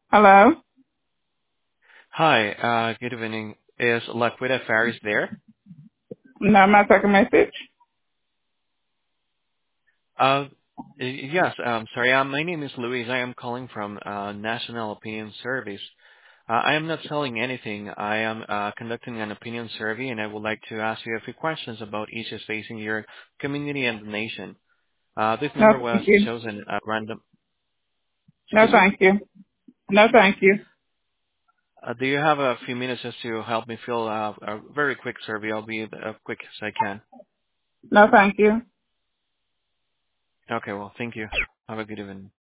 Hello? Hi, good evening. Is Laquita Faris there? No, my second message. Uh, yes, sorry, my name is Luis. I am calling from National Opinion Service. I am not selling anything. I am conducting an opinion survey, and I would like to ask you a few questions about issues facing your community and the nation. This No, number was thank you. chosen at random. No, Excuse me? thank you. No, thank you. Do you have a few minutes just to help me fill a very quick survey? I'll be as quick as I can. No, thank you. Okay, well, thank you. Have a good evening.